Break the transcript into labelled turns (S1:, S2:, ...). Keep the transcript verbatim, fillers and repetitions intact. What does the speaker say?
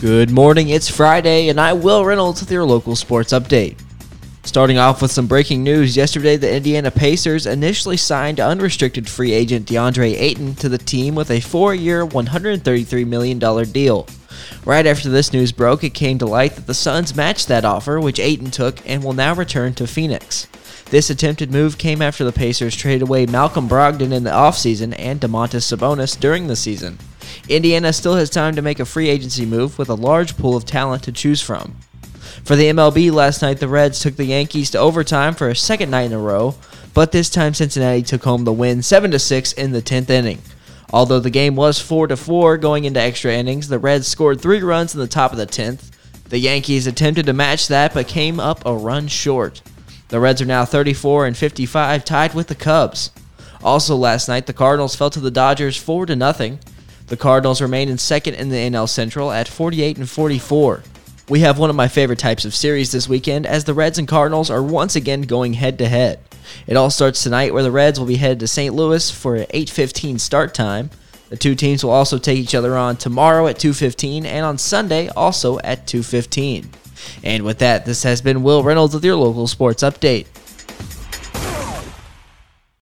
S1: Good morning, it's Friday, and I, Will Reynolds, with your local sports update. Starting off with some breaking news, yesterday the Indiana Pacers initially signed unrestricted free agent DeAndre Ayton to the team with a four-year, one hundred thirty-three million dollars deal. Right after this news broke, it came to light that the Suns matched that offer, which Ayton took, and will now return to Phoenix. This attempted move came after the Pacers traded away Malcolm Brogdon in the offseason and Domantas Sabonis during the season. Indiana still has time to make a free agency move with a large pool of talent to choose from. For the M L B last night, the Reds took the Yankees to overtime for a second night in a row, but this time Cincinnati took home the win seven to six in the tenth inning. Although the game was four to four going into extra innings, the Reds scored three runs in the top of the tenth. The Yankees attempted to match that but came up a run short. The Reds are now thirty-four and fifty-five, tied with the Cubs. Also last night, the Cardinals fell to the Dodgers four to nothing. The Cardinals remain in second in the N L Central at forty-eight and forty-four. We have one of my favorite types of series this weekend, as the Reds and Cardinals are once again going head-to-head. It all starts tonight, where the Reds will be headed to Saint Louis for an eight fifteen start time. The two teams will also take each other on tomorrow at two fifteen and on Sunday also at two fifteen. And with that, this has been Will Reynolds with your local sports update.